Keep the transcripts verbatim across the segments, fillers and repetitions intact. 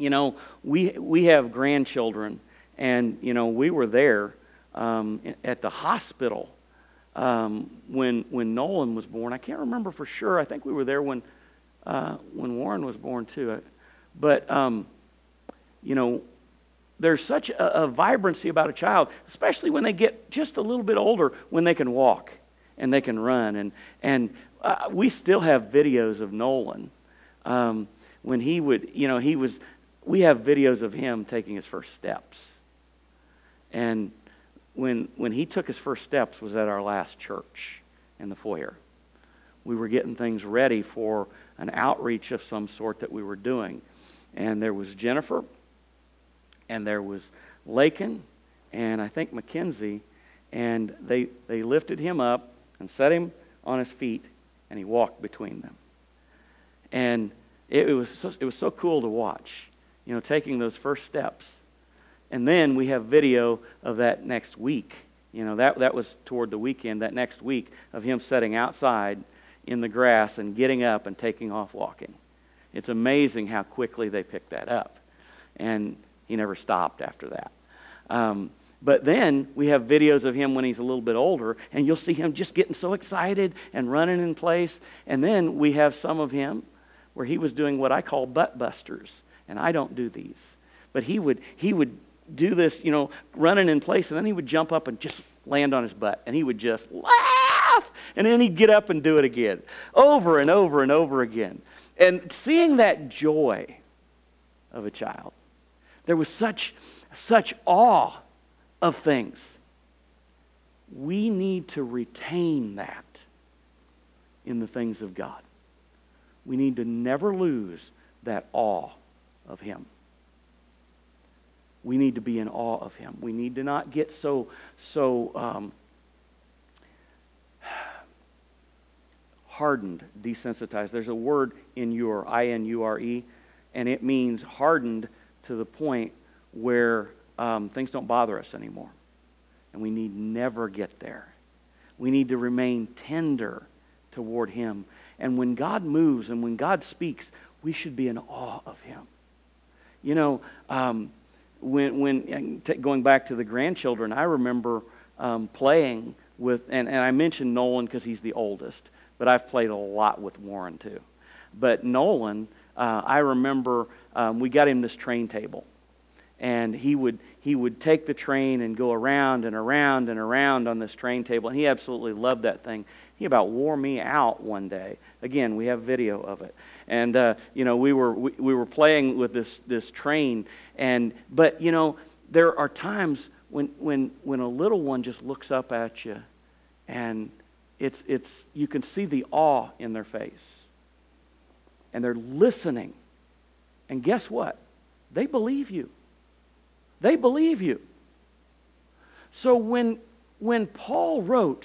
You know, we we have grandchildren, and, you know, we were there um, at the hospital um, when when Nolan was born. I can't remember for sure. I think we were there when uh, when Warren was born too. But, um, you know, there's such a, a vibrancy about a child, especially when they get just a little bit older, when they can walk and they can run. And, and uh, we still have videos of Nolan. Um, when he would, you know, he was, we have videos of him taking his first steps. And when when he took his first steps was at our last church in the foyer. We were getting things ready for an outreach of some sort that we were doing. And there was Jennifer, and there was Lakin, and I think Mackenzie, and they they lifted him up and set him on his feet, and he walked between them. And it, it was so, it was so cool to watch, you know, taking those first steps. And then we have video of that next week. You know, that that was toward the weekend, that next week, of him sitting outside in the grass and getting up and taking off walking. It's amazing how quickly they picked that up. And he never stopped after that. Um, but then we have videos of him when he's a little bit older, and you'll see him just getting so excited and running in place. And then we have some of him where he was doing what I call butt busters. And I don't do these. But he would he would do this, you know, running in place, and then he would jump up and just land on his butt. And he would just laugh. And then he'd get up and do it again. Over and over and over again. And seeing that joy of a child, there was such, such awe of things. We need to retain that in the things of God. We need to never lose that awe of Him. We need to be in awe of Him. We need to not get so, so um, hardened, desensitized. There's a word inure, I N U R E, and it means hardened to the point where um, things don't bother us anymore. And we need never get there. We need to remain tender toward Him. And when God moves and when God speaks, we should be in awe of Him. You know, um, when when t- going back to the grandchildren, I remember um, playing with, and, and I mentioned Nolan because he's the oldest, but I've played a lot with Warren too. But Nolan, uh, I remember um, we got him this train table. And he would he would take the train and go around and around and around on this train table. And he absolutely loved that thing. He about wore me out one day. Again, we have video of it. And uh, you know, we were we, we were playing with this this train. And but you know, there are times when when when a little one just looks up at you, and it's it's you can see the awe in their face. And they're listening. And guess what? They believe you. They believe you. So when, when Paul wrote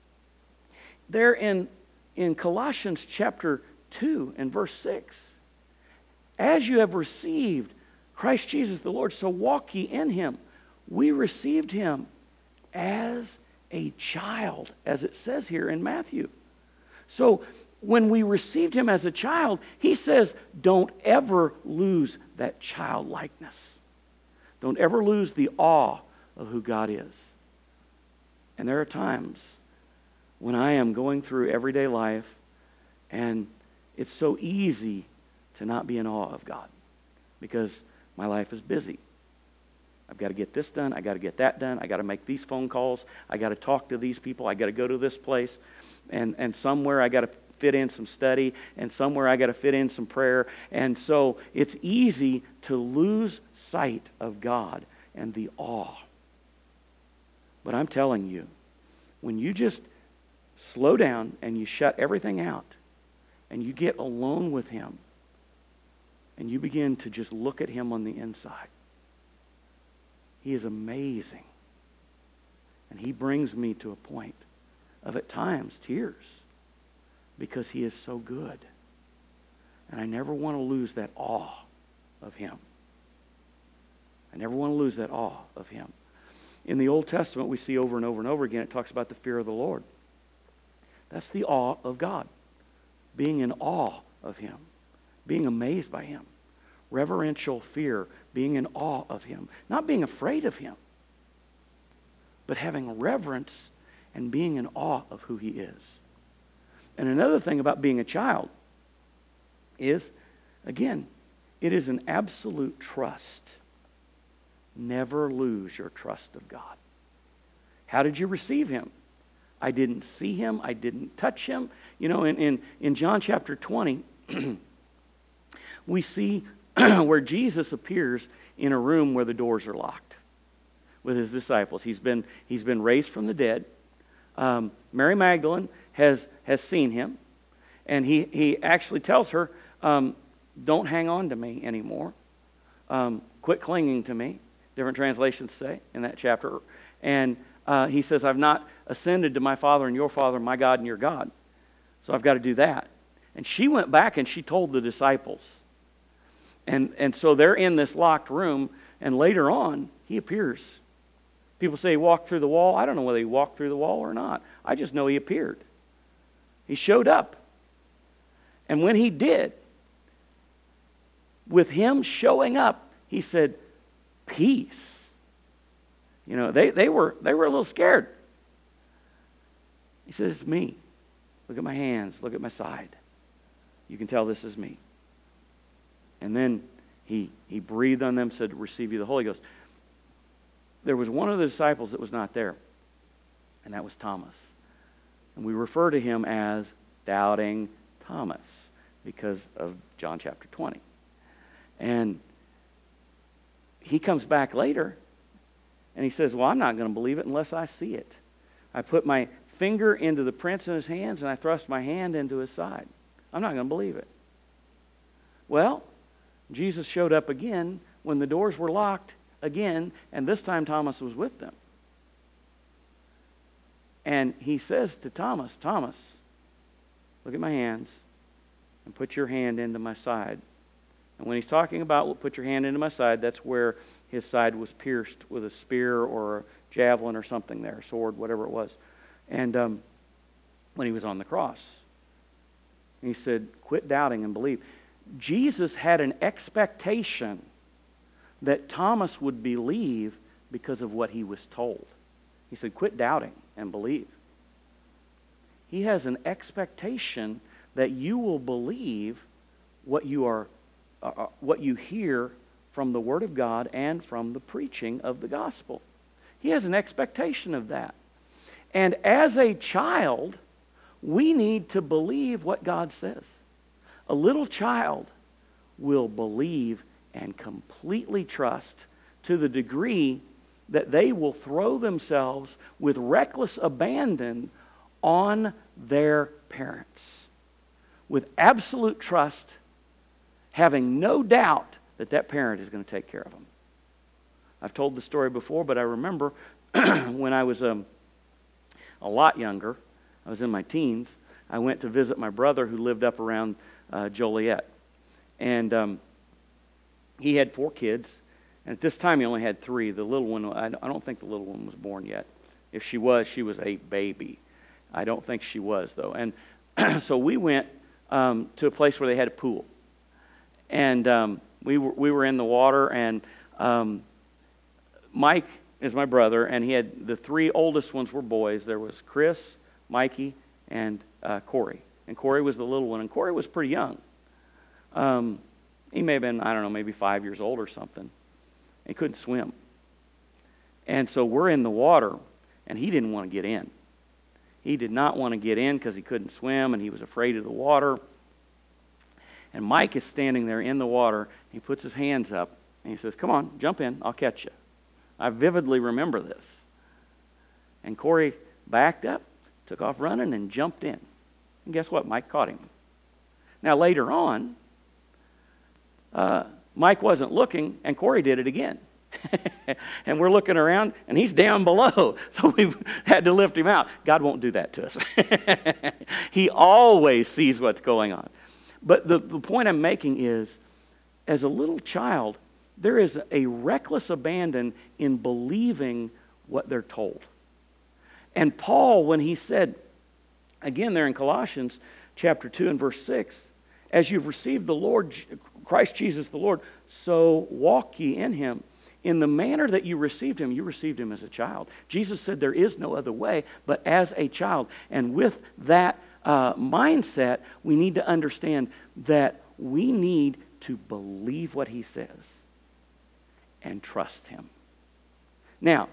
there in, in Colossians chapter two and verse six, as you have received Christ Jesus the Lord, so walk ye in Him. We received Him as a child, as it says here in Matthew. So when we received Him as a child, He says, don't ever lose that childlikeness. Don't ever lose the awe of who God is. And there are times when I am going through everyday life, and it's so easy to not be in awe of God because my life is busy. I've got to get this done. I've got to get that done. I've got to make these phone calls. I've got to talk to these people. I've got to go to this place. And, and somewhere I've got to fit in some study, and somewhere I got to fit in some prayer. And so it's easy to lose sight of God and the awe. But I'm telling you, when you just slow down and you shut everything out and you get alone with Him and you begin to just look at Him on the inside, He is amazing. And He brings me to a point of, at times, tears, because He is so good. And I never want to lose that awe of Him. I never want to lose that awe of Him. In the Old Testament, we see over and over and over again, it talks about the fear of the Lord. That's the awe of God. Being in awe of Him. Being amazed by Him. reverential fear, being in awe of him. Not being afraid of him, but having reverence and being in awe of who he is. And another thing about being a child is, again, it is an absolute trust. Never lose your trust of God. How did you receive him? I didn't see him. I didn't touch him. You know, in, in, in John chapter twenty, we see where Jesus appears in a room where the doors are locked with his disciples. He's been, he's been raised from the dead. Um, Mary Magdalene has, has seen him. And he, he actually tells her, um, don't hang on to me anymore. Um, quit clinging to me. Different translations say in that chapter. And uh, he says, I've not ascended to my Father and your Father, my God and your God. So I've got to do that. And she went back and she told the disciples. And, and so they're in this locked room. And later on, he appears. People say he walked through the wall. I don't know whether he walked through the wall or not. I just know he appeared. He showed up. And when he did, with him showing up, he said, peace. You know, they, they were they were a little scared. He said, it's me. Look at my hands. Look at my side. You can tell this is me. And then he, he breathed on them, said, receive you the Holy Ghost. There was one of the disciples that was not there, and that was Thomas. And we refer to him as Doubting Thomas because of John chapter twenty. And he comes back later, and he says, well, I'm not going to believe it unless I see it. I put my finger into the prints in his hands, and I thrust my hand into his side. I'm not going to believe it. Well, Jesus showed up again when the doors were locked again, and this time Thomas was with them. And he says to Thomas, Thomas, look at my hands and put your hand into my side. And when he's talking about put your hand into my side, that's where his side was pierced with a spear or a javelin or something there, sword, whatever it was. And um, when he was on the cross, he said, quit doubting and believe. Jesus had an expectation that Thomas would believe because of what he was told. He said, quit doubting and believe. He has an expectation that you will believe what you are, uh, what you hear from the Word of God and from the preaching of the gospel. He has an expectation of that. And as a child, we need to believe what God says. A little child will believe and completely trust to the degree that they will throw themselves with reckless abandon on their parents, with absolute trust, having no doubt that that parent is going to take care of them. I've told the story before, but I remember when I was um, a lot younger, I was in my teens, I went to visit my brother who lived up around uh, Joliet. And um, he had four kids. And at this time, he only had three. The little one, I don't think the little one was born yet. If she was, she was a baby. I don't think she was, though. And so we went um, to a place where they had a pool. And um, we, were, we were in the water, and um, Mike is my brother, and he had the three oldest ones were boys. There was Chris, Mikey, and uh, Corey. And Corey was the little one, and Corey was pretty young. Um, he may have been, I don't know, maybe five years old or something. He couldn't swim. And so we're in the water, and he didn't want to get in. He did not want to get in because he couldn't swim, and he was afraid of the water. And Mike is standing there in the water. He puts his hands up, and he says, come on, jump in, I'll catch you. I vividly remember this. And Corey backed up, took off running, and jumped in. And guess what? Mike caught him. Now, later on, uh, Mike wasn't looking, and Corey did it again. And we're looking around, and he's down below. So we've had to lift him out. God won't do that to us. He always sees what's going on. But the, the point I'm making is, as a little child, there is a reckless abandon in believing what they're told. And Paul, when he said, again there in Colossians chapter two and verse six, as you've received the Lord, Christ Jesus the Lord, so walk ye in him. In the manner that you received him, you received him as a child. Jesus said there is no other way but as a child. And with that uh, mindset, we need to understand that we need to believe what he says and trust him. Now,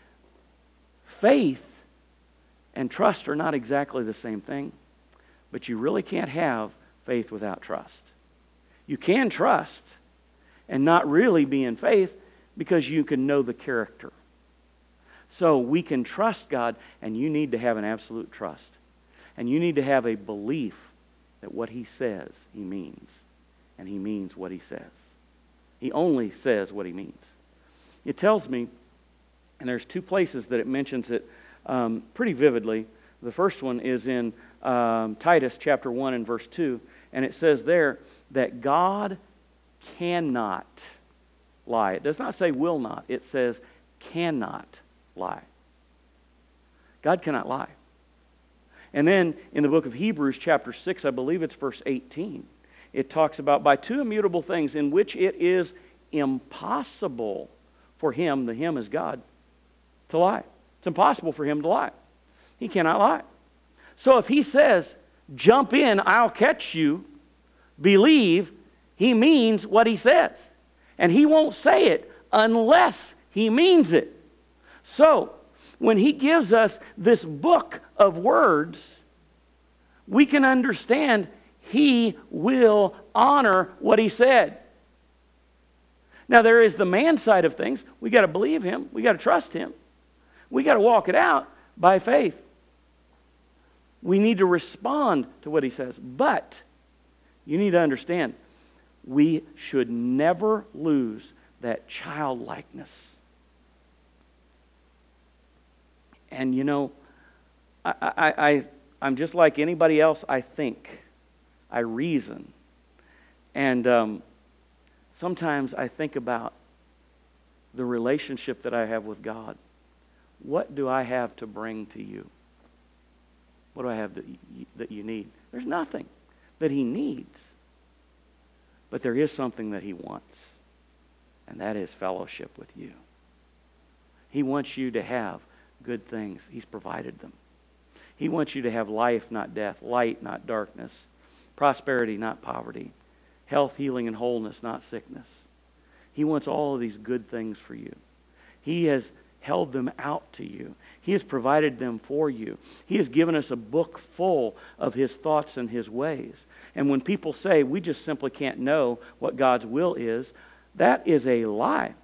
faith and trust are not exactly the same thing, but you really can't have faith without trust. You can trust and not really be in faith because you can know the character. So we can trust God, and you need to have an absolute trust. And you need to have a belief that what he says, he means. And he means what he says. He only says what he means. It tells me, and there's two places that it mentions it um, pretty vividly. The first one is in um, Titus chapter one and verse two. And it says there that God cannot lie. It does not say will not. It says cannot lie. God cannot lie. And then in the book of Hebrews chapter six, I believe it's verse eighteen, it talks about by two immutable things in which it is impossible for him, the him is God, to lie. It's impossible for him to lie. He cannot lie. So if he says, jump in, I'll catch you, believe, he means what he says. And he won't say it unless he means it. So, when he gives us this book of words, we can understand he will honor what he said. Now, there is the man side of things. We got to believe him. We got to trust him. We got to walk it out by faith. We need to respond to what he says. But you need to understand, we should never lose that childlikeness. And you know, I, I, I, I'm just like anybody else. I think, I reason. And um, sometimes I think about the relationship that I have with God. What do I have to bring to you? What do I have that you, that you need? There's nothing that he needs. But there is something that he wants, and that is fellowship with you. He wants you to have good things. He's provided them. He wants you to have life, not death, light, not darkness, prosperity, not poverty, health, healing, and wholeness, not sickness. He wants all of these good things for you. He has held them out to you. He has provided them for you. He has given us a book full of his thoughts and his ways. And when people say we just simply can't know what God's will is, that is a lie.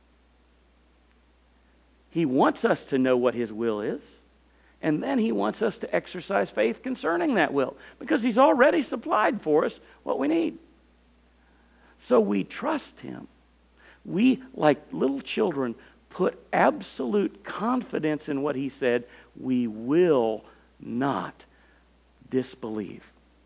He wants us to know what his will is, and then he wants us to exercise faith concerning that will, because he's already supplied for us what we need. So we trust him. We, like little children, put absolute confidence in what he said. We will not disbelieve.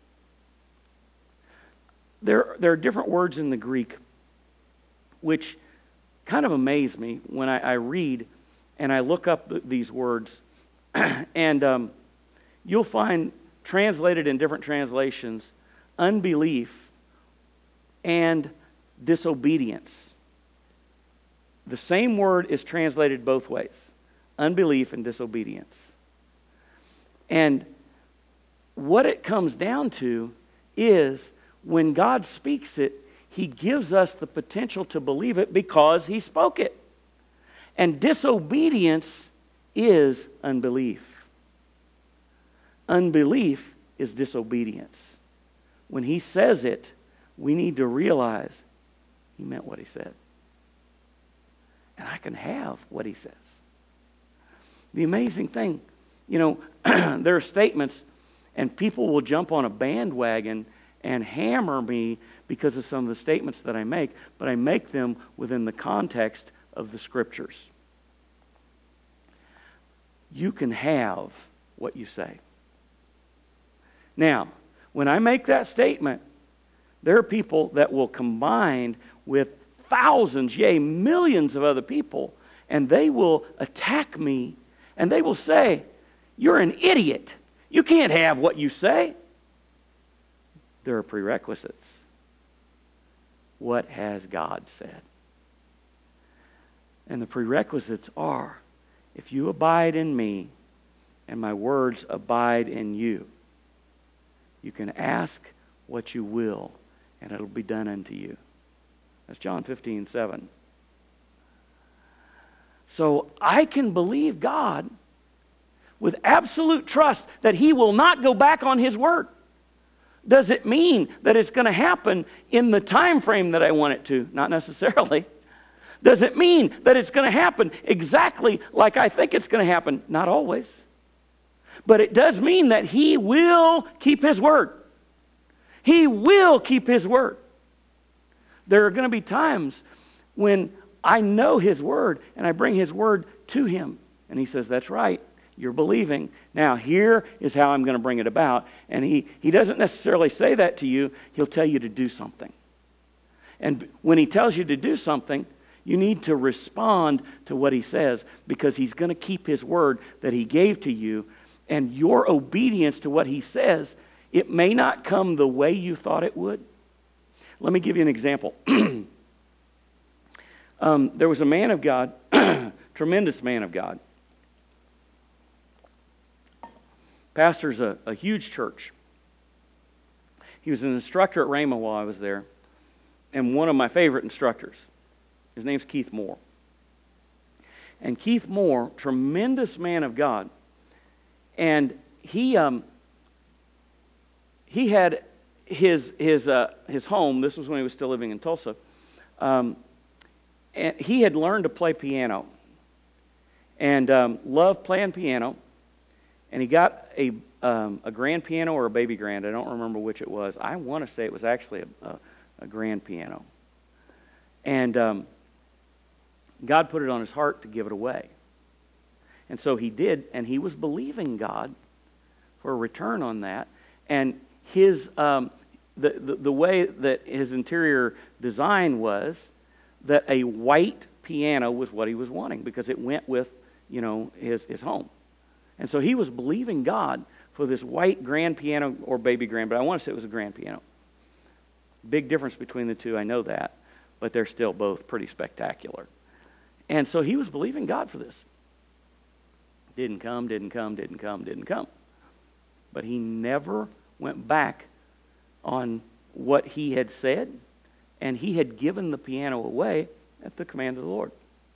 There, there are different words in the Greek which kind of amaze me when I, I read and I look up the, these words. and um, you'll find translated in different translations, unbelief and disobedience. The same word is translated both ways, unbelief and disobedience. And what it comes down to is when God speaks it, he gives us the potential to believe it because he spoke it. And disobedience is unbelief. Unbelief is disobedience. When he says it, we need to realize he meant what he said. And I can have what he says. The amazing thing, you know, there are statements, and people will jump on a bandwagon and hammer me because of some of the statements that I make, but I make them within the context of the Scriptures. You can have what you say. Now, when I make that statement, there are people that will combine with thousands, yea, millions of other people, and they will attack me, and they will say, you're an idiot. You can't have what you say. There are prerequisites. what has God said? And the prerequisites are, if you abide in me and my words abide in you, you can ask what you will, and it'll be done unto you. That's John fifteen seven. So I can believe God with absolute trust that He will not go back on His word. Does it mean that it's going to happen in the time frame that I want it to? Not necessarily. Does it mean that it's going to happen exactly like I think it's going to happen? Not always. But it does mean that He will keep His word. He will keep His word. There are going to be times when I know His word and I bring His word to Him. And He says, that's right, you're believing. Now here is how I'm going to bring it about. And he, he doesn't necessarily say that to you. He'll tell you to do something. And when He tells you to do something, you need to respond to what He says, because He's going to keep His word that He gave to you. And your obedience to what He says, it may not come the way you thought it would. Let me give you an example. um, there was a man of God, tremendous man of God. Pastors a, a huge church. He was an instructor at Rhema while I was there, and one of my favorite instructors. His name's Keith Moore. And Keith Moore, tremendous man of God, and he um, he had his his uh, his home. This was when he was still living in Tulsa, um, and he had learned to play piano, and um, loved playing piano. And he got a um, a grand piano or a baby grand. I don't remember which it was. I want to say it was actually a, a, a grand piano. And um, God put it on his heart to give it away. And so he did, and he was believing God for a return on that. And his um, the, the the way that his interior design was, that a white piano was what he was wanting, because it went with, you know, his his home. And so he was believing God for this white grand piano or baby grand, but I want to say it was a grand piano. Big difference between the two, I know that, but they're still both pretty spectacular. And so he was believing God for this. Didn't come, didn't come, didn't come, didn't come. But he never went back on what he had said, and he had given the piano away at the command of the Lord.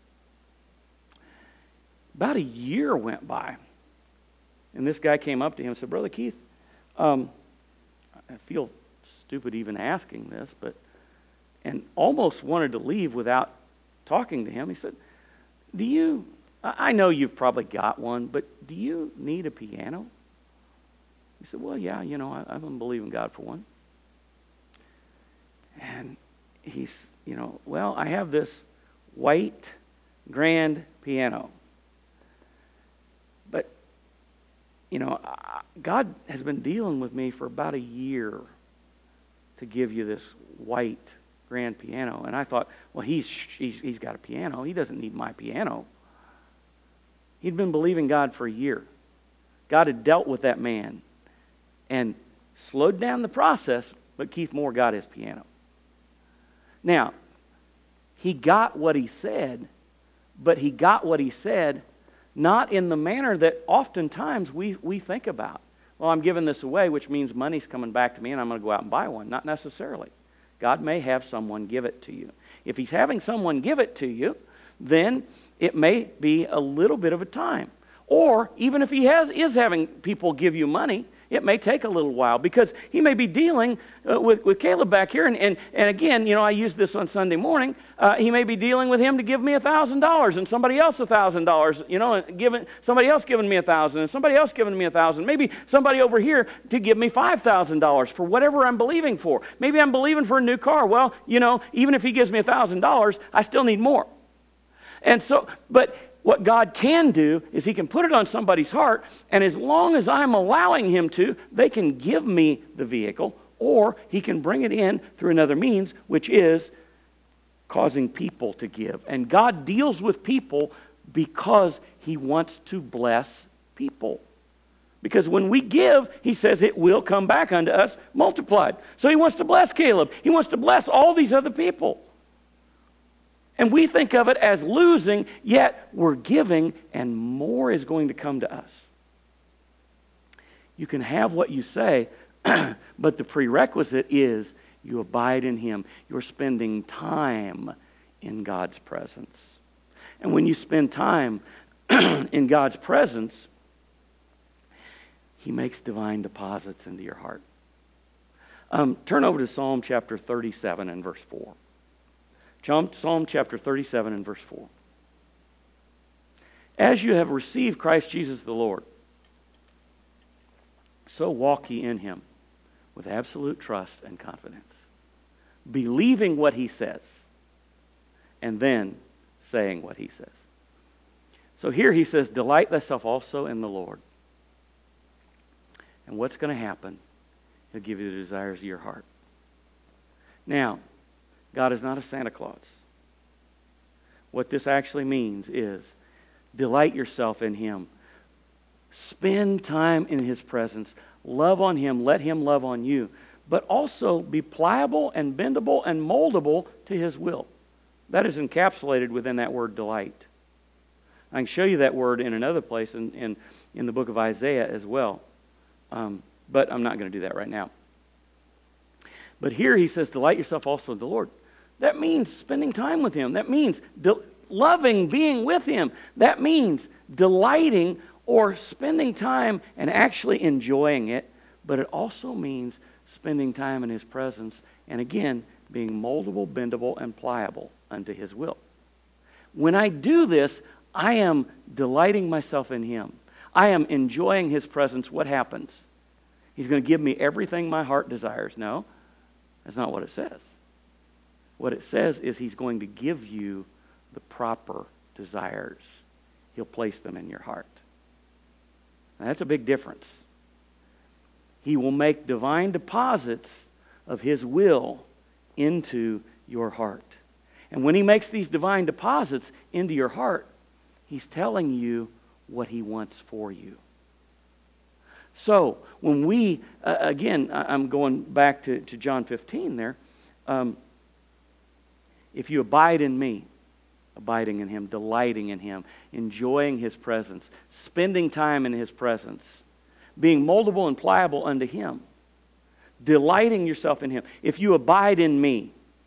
About a year went by. And this guy came up to him and said, Brother Keith, um, I feel stupid even asking this, but, and almost wanted to leave without talking to him. He said, do you, I know you've probably got one, but do you need a piano? He said, well, yeah, you know, I, I've been believing God for one. And he's, you know, well, I have this white grand piano. You know, God has been dealing with me for about a year to give you this white grand piano. And I thought, well, he's, he's, he's got a piano. He doesn't need my piano. He'd been believing God for a year. God had dealt with that man and slowed down the process, but Keith Moore got his piano. Now, he got what he said, but he got what he said not in the manner that oftentimes we, we think about. Well, I'm giving this away, which means money's coming back to me and I'm going to go out and buy one. Not necessarily. God may have someone give it to you. If He's having someone give it to you, then it may be a little bit of a time. Or even if He has is having people give you money, it may take a little while, because He may be dealing uh, with, with Caleb back here. And, and, and again, you know, I used this on Sunday morning. Uh, he may be dealing with him to give me one thousand dollars and somebody else one thousand dollars, you know, and giving, somebody else giving me one thousand dollars and somebody else giving me one thousand dollars. Maybe somebody over here to give me five thousand dollars for whatever I'm believing for. Maybe I'm believing for a new car. Well, you know, even if he gives me one thousand dollars, I still need more. And so, but what God can do is He can put it on somebody's heart, and as long as I'm allowing Him to, they can give me the vehicle, or He can bring it in through another means, which is causing people to give. And God deals with people because He wants to bless people. Because when we give, he says it will come back unto us multiplied. So he wants to bless Caleb. He wants to bless all these other people. And we think of it as losing, yet we're giving, and more is going to come to us. You can have what you say, but the prerequisite is you abide in him. You're spending time in God's presence. And when you spend time in God's presence, he makes divine deposits into your heart. Um, turn over to Psalm chapter thirty-seven and verse four. Psalm chapter thirty-seven and verse four. As you have received Christ Jesus the Lord, so walk ye in him with absolute trust and confidence, believing what he says, and then saying what he says. So here he says, delight thyself also in the Lord. And what's going to happen? He'll give you the desires of your heart. Now, God is not a Santa Claus. What this actually means is delight yourself in him. Spend time in his presence. Love on him. Let him love on you. But also be pliable and bendable and moldable to his will. That is encapsulated within that word delight. I can show you that word in another place in, in, in the book of Isaiah as well. Um, but I'm not going to do that right now. But here he says, delight yourself also in the Lord. That means spending time with him. That means de- loving being with him. That means delighting or spending time and actually enjoying it. But it also means spending time in his presence. And again, being moldable, bendable, and pliable unto his will. When I do this, I am delighting myself in him. I am enjoying his presence. What happens? He's going to give me everything my heart desires. No, that's not what it says. What it says is he's going to give you the proper desires. He'll place them in your heart. Now, that's a big difference. He will make divine deposits of his will into your heart. And when he makes these divine deposits into your heart, he's telling you what he wants for you. So, when we, uh, again, I'm going back to, to John fifteen there. Um, if you abide in me, abiding in him, delighting in him, enjoying his presence, spending time in his presence, being moldable and pliable unto him, delighting yourself in him. If you abide in me,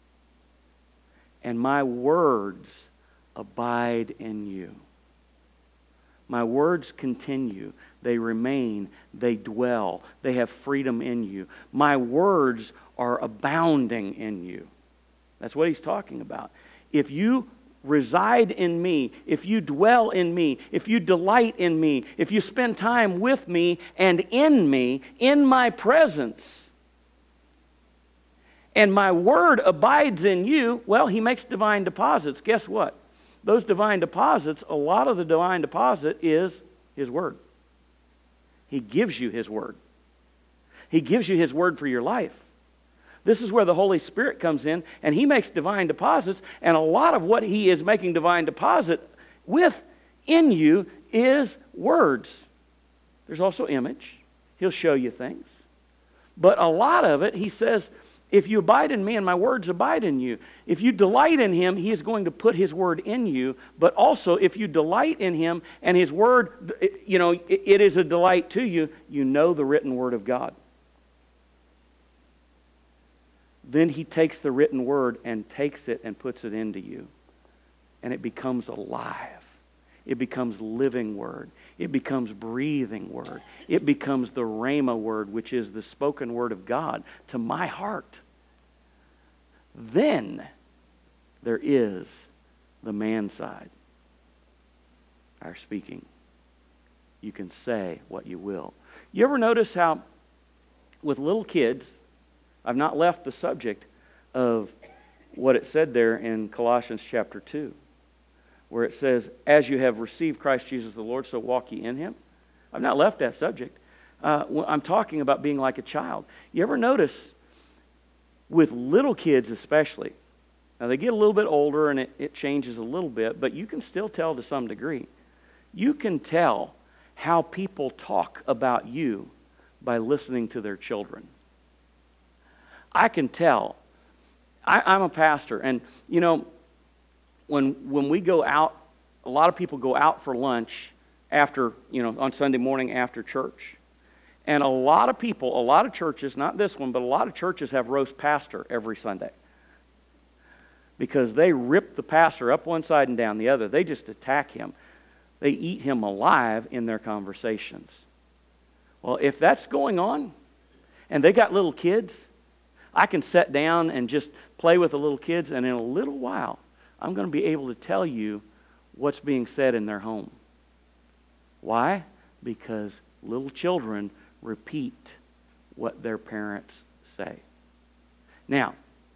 and my words abide in you. My words continue. They remain. They dwell. They have freedom in you. My words are abounding in you. That's what he's talking about. If you reside in me, if you dwell in me, if you delight in me, if you spend time with me and in me, in my presence, and my word abides in you, well, he makes divine deposits. Guess what? Those divine deposits, a lot of the divine deposit is his word. He gives you his word. He gives you his word for your life. This is where the Holy Spirit comes in, and he makes divine deposits, and a lot of what he is making divine deposit with in you is words. There's also image. He'll show you things. But a lot of it, he says, if you abide in me and my words abide in you. If you delight in him, he is going to put his word in you. But also, if you delight in him and his word, you know, it is a delight to you, you know the written word of God. Then he takes the written word and takes it and puts it into you. And it becomes alive. It becomes living word. It becomes breathing word. It becomes the Rhema word, which is the spoken word of God to my heart. Then there is the man side, our speaking. You can say what you will. You ever notice how with little kids, I've not left the subject of what it said there in Colossians chapter two. Where it says, as you have received Christ Jesus the Lord, so walk ye in him. I've not left that subject. Uh, I'm talking about being like a child. You ever notice, with little kids especially, now they get a little bit older and it, it changes a little bit, but you can still tell to some degree. You can tell how people talk about you by listening to their children. I can tell. I, I'm a pastor, and you know, when when we go out, a lot of people go out for lunch after, you know, on Sunday morning after church. And a lot of people, a lot of churches, not this one, but a lot of churches have roast pastor every Sunday. Because they rip the pastor up one side and down the other. They just attack him. They eat him alive in their conversations. Well, if that's going on, and they got little kids, I can sit down and just play with the little kids, and in a little while, I'm going to be able to tell you what's being said in their home. Why? Because little children repeat what their parents say. Now,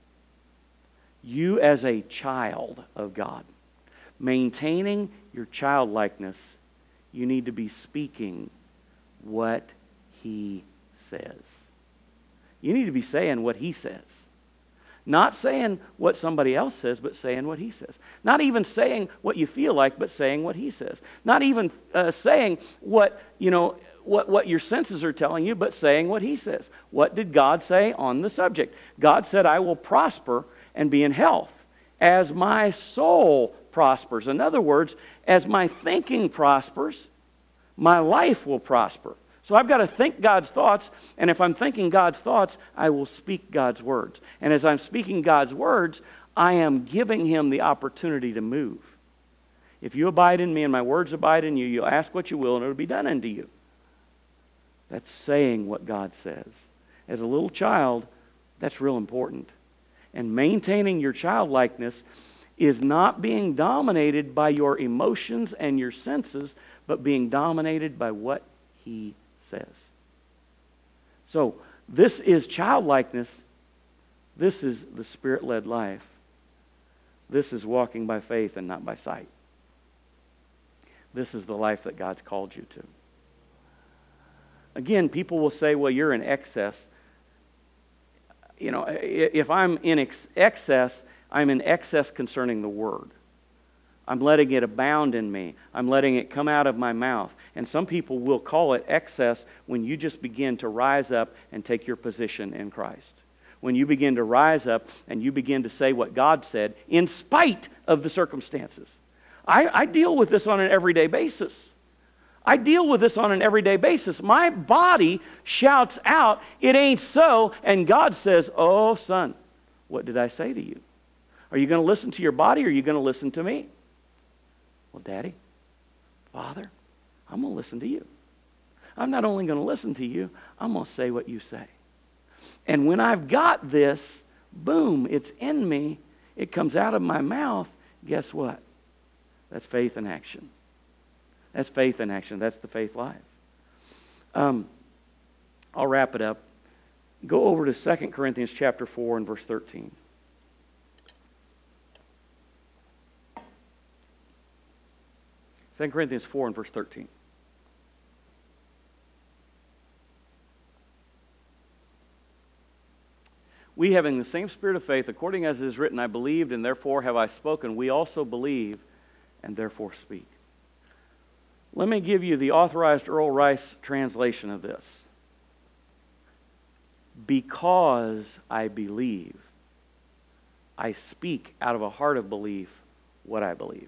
you as a child of God, maintaining your childlikeness, you need to be speaking what He says. You need to be saying what He says. Not saying what somebody else says, but saying what He says. Not even saying what you feel like, but saying what He says. Not even uh, saying what, you know, what, what your senses are telling you, but saying what He says. What did God say on the subject? God said, I will prosper and be in health as my soul prospers. In other words, as my thinking prospers, my life will prosper. So I've got to think God's thoughts, and if I'm thinking God's thoughts, I will speak God's words. And as I'm speaking God's words, I am giving Him the opportunity to move. If you abide in me and my words abide in you, you'll ask what you will and it'll be done unto you. That's saying what God says. As a little child, that's real important. And maintaining your childlikeness is not being dominated by your emotions and your senses, but being dominated by what He says. So, this is childlikeness. This is the Spirit-led life. This is walking by faith and not by sight. This is the life that God's called you to. Again, people will say, well, you're in excess. You know, if I'm in ex- excess, I'm in excess concerning the Word. I'm letting it abound in me. I'm letting it come out of my mouth. And some people will call it excess when you just begin to rise up and take your position in Christ. When you begin to rise up and you begin to say what God said in spite of the circumstances. I, I deal with this on an everyday basis. I deal with this on an everyday basis. My body shouts out, it ain't so, and God says, oh, son, what did I say to you? Are you going to listen to your body or are you going to listen to me? Well, Daddy, Father, I'm going to listen to you. I'm not only going to listen to you, I'm going to say what you say. And when I've got this, boom, it's in me, it comes out of my mouth, guess what? That's faith in action. That's faith in action. That's the faith life. Um, I'll wrap it up. Go over to Second Corinthians chapter four and verse thirteen. Second Corinthians four and verse thirteen. We, having the same spirit of faith, according as it is written, I believed, and therefore have I spoken. We also believe, and therefore speak. Let me give you the authorized Earl Rice translation of this. Because I believe, I speak out of a heart of belief what I believe.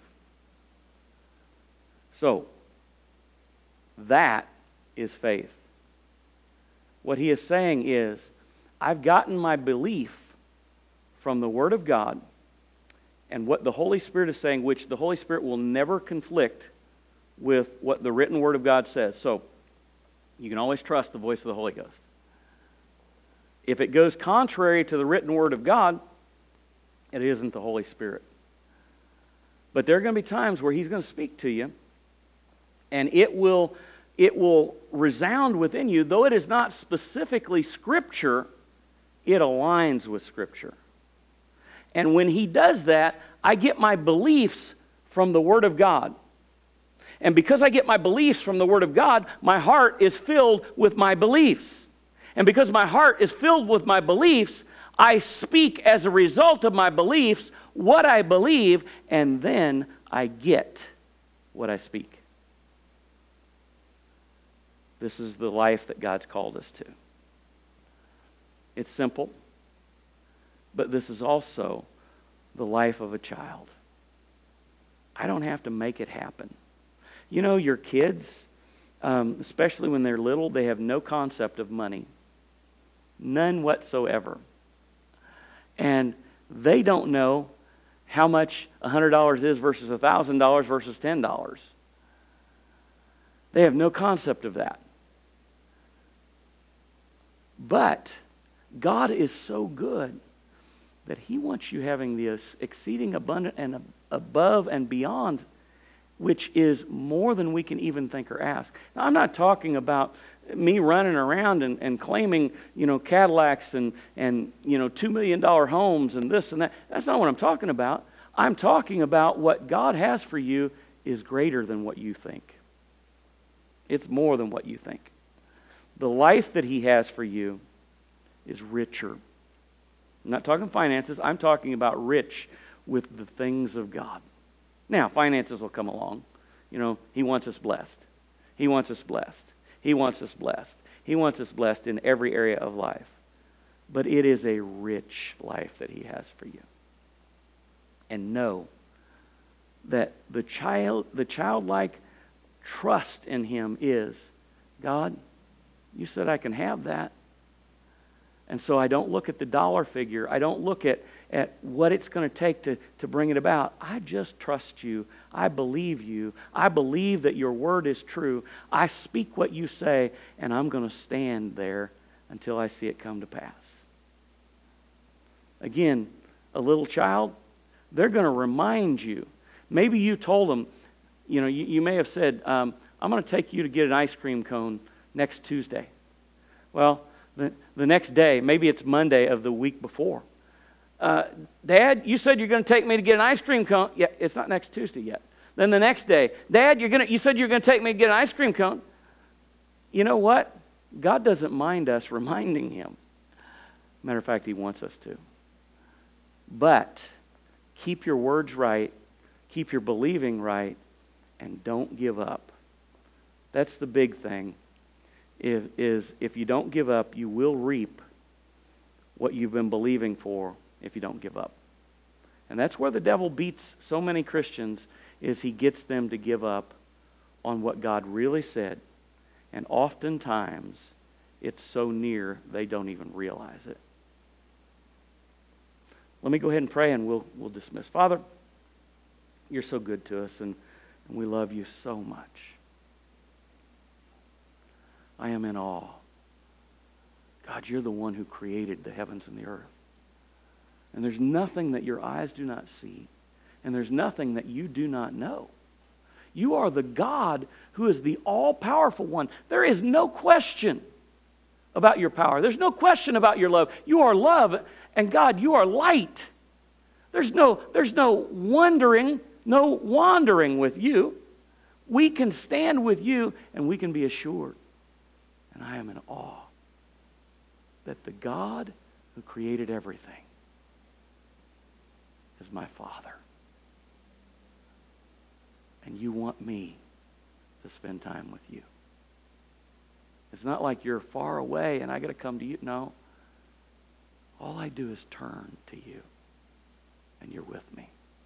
So, that is faith. What he is saying is, I've gotten my belief from the Word of God and what the Holy Spirit is saying, which the Holy Spirit will never conflict with what the written Word of God says. So, you can always trust the voice of the Holy Ghost. If it goes contrary to the written Word of God, it isn't the Holy Spirit. But there are going to be times where He's going to speak to you, and it will, it will resound within you. Though it is not specifically Scripture, it aligns with Scripture. And when He does that, I get my beliefs from the Word of God. And because I get my beliefs from the Word of God, my heart is filled with my beliefs. And because my heart is filled with my beliefs, I speak as a result of my beliefs what I believe, and then I get what I speak. This is the life that God's called us to. It's simple, but this is also the life of a child. I don't have to make it happen. You know, your kids, um, especially when they're little, they have no concept of money. None whatsoever. And they don't know how much one hundred dollars is versus one thousand dollars versus ten dollars. They have no concept of that. But God is so good that He wants you having the exceeding abundant and above and beyond, which is more than we can even think or ask. Now, I'm not talking about me running around and, and claiming, you know, Cadillacs and, and, you know, two million dollars homes and this and that. That's not what I'm talking about. I'm talking about what God has for you is greater than what you think. It's more than what you think. The life that He has for you is richer. I'm not talking finances. I'm talking about rich with the things of God. Now, finances will come along. You know, He wants us blessed. He wants us blessed. He wants us blessed. He wants us blessed in every area of life. But it is a rich life that He has for you. And know that the child, the childlike trust in Him is, God, You said I can have that. And so I don't look at the dollar figure. I don't look at, at what it's going to take to, to bring it about. I just trust You. I believe You. I believe that Your word is true. I speak what You say, and I'm going to stand there until I see it come to pass. Again, a little child, they're going to remind you. Maybe you told them, you know, you, you may have said, um, I'm going to take you to get an ice cream cone next Tuesday. Well, the, the next day, maybe it's Monday of the week before. Uh, Dad, you said you're going to take me to get an ice cream cone. Yeah, it's not next Tuesday yet. Then the next day, Dad, you're going to, you said you're going to take me to get an ice cream cone. You know what? God doesn't mind us reminding Him. Matter of fact, He wants us to. But keep your words right, keep your believing right, and don't give up. That's the big thing. If, is if you don't give up, you will reap what you've been believing for if you don't give up. And that's where the devil beats so many Christians, is he gets them to give up on what God really said. And oftentimes, it's so near they don't even realize it. Let me go ahead and pray and we'll, we'll dismiss. Father, You're so good to us and, and we love You so much. I am in awe. God, You're the one who created the heavens and the earth. And there's nothing that Your eyes do not see. And there's nothing that You do not know. You are the God who is the all-powerful one. There is no question about Your power. There's no question about Your love. You are love, and God, You are light. There's no, there's no wondering, no wandering with You. We can stand with You, and we can be assured. And I am in awe that the God who created everything is my Father. And You want me to spend time with You. It's not like You're far away and I got to come to You. No. All I do is turn to You. And You're with me.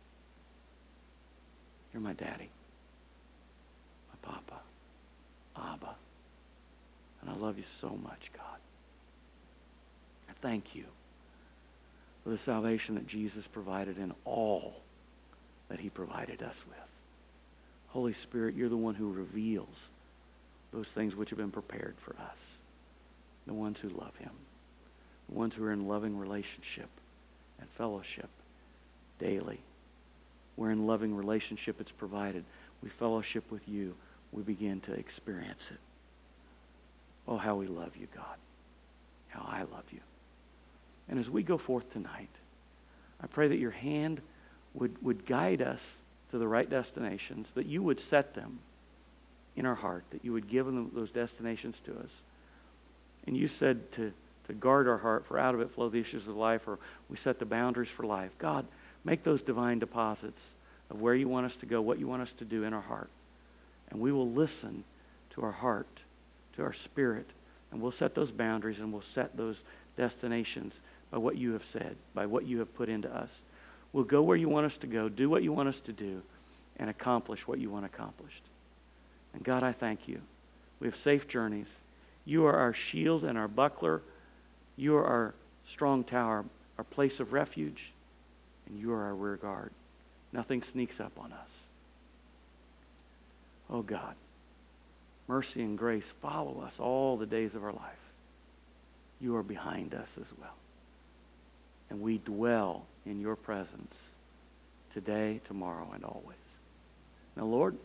You're my daddy. My papa. Abba. And I love You so much, God. I thank You for the salvation that Jesus provided and all that He provided us with. Holy Spirit, You're the one who reveals those things which have been prepared for us. The ones who love Him. The ones who are in loving relationship and fellowship daily. We're in loving relationship. It's provided. We fellowship with You. We begin to experience it. Oh, how we love You, God. How I love You. And as we go forth tonight, I pray that Your hand would, would guide us to the right destinations, that You would set them in our heart, that You would give them those destinations to us. And You said to, to guard our heart, for out of it flow the issues of life, or we set the boundaries for life. God, make those divine deposits of where You want us to go, what You want us to do in our heart. And we will listen to our heart to our spirit. And we'll set those boundaries and we'll set those destinations by what you have said, by what you have put into us. We'll go where you want us to go, do what you want us to do, and accomplish what you want accomplished. And God, I thank you. We have safe journeys. You are our shield and our buckler. You are our strong tower, our place of refuge, and you are our rear guard. Nothing sneaks up on us. Oh God, mercy and grace follow us all the days of our life. You are behind us as well. And we dwell in your presence today, tomorrow, and always. Now, Lord,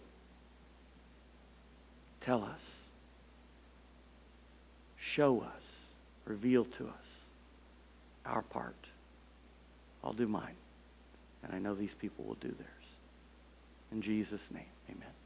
tell us, show us, reveal to us our part. I'll do mine, and I know these people will do theirs. In Jesus' name, amen.